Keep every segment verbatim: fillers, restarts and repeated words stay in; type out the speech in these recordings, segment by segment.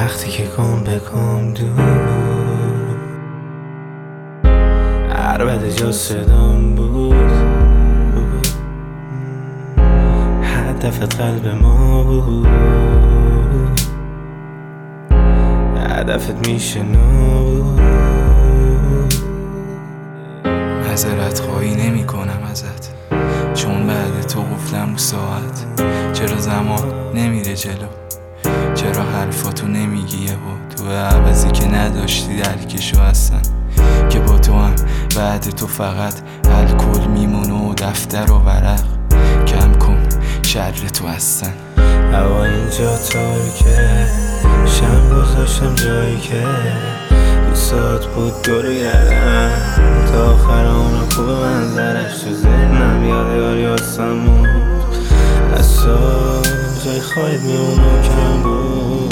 وقتی که کام به کام دور عربت جا صدام بود، هدفت قلب ما بود، هدفت میشه نابود. معذرت خواهی نمی کنم ازت، چون بعد تو گفتم رو ساعت. چرا زمان نمیره جلو، چرا حرفاتو نمیگی یهو، تو عوضی که نداشتی درکشو هستن، که با تو هم بعد تو فقط الکل میمونه و دفتر و ورق. کم کن شر تو هستن. هوا اینجا تاریکه، شم گذاشتم جایی که دوستات بود دور گردم، تا آخر اونو خوب منظرش تو ذهنم یادگاری واسم بود. از تو جای خواهید میمونم کم بود.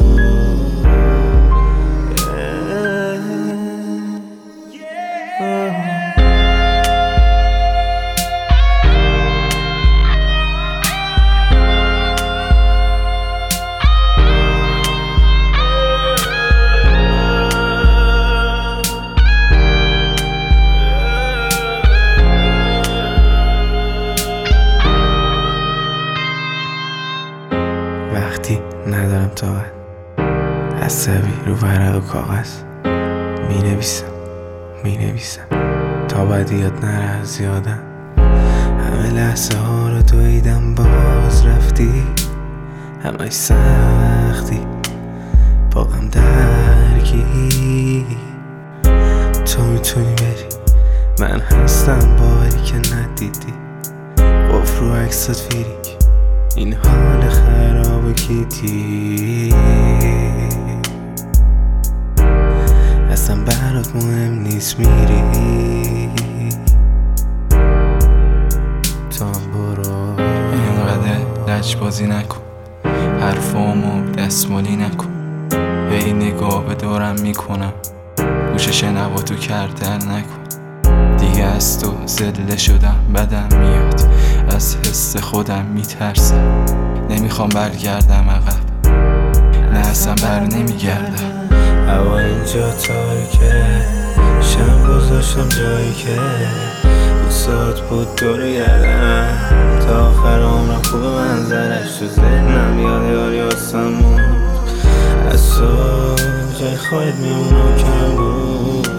وقتی ندارم طاقت، عصبی رو ورق و کاغذ می نویسم می نویسم تا بعد یاد نره از یادم. همه لحظه ها رو دویدم باز رفتی، همه سختی با غم درگی. تو میتونی بری، من هستم باری که ندیدی. قفل رو عکست فیریک، این حال خراب کیتی اصلا برات مهم نیست. میری تو هم برو، اینقدر لج بازی نکن، حرفامو دستمالی نکن. هی نگاه به دورم میکنم، گوش شنواتو کردر نکن. دیگه از تو زله شدم، بدم میاد، از حس خودم میترسم. نمیخوام برگردم عقب، نه اصلا بر نمیگردم. هوا اینجا تاریکه، شم گذاشتم جایی که دوستات بود دور گردم، تا آخر عمرم خوب منظرش تو ذهنم یادگاری واسم بود. از تو جای خواهید میمونم کم بود.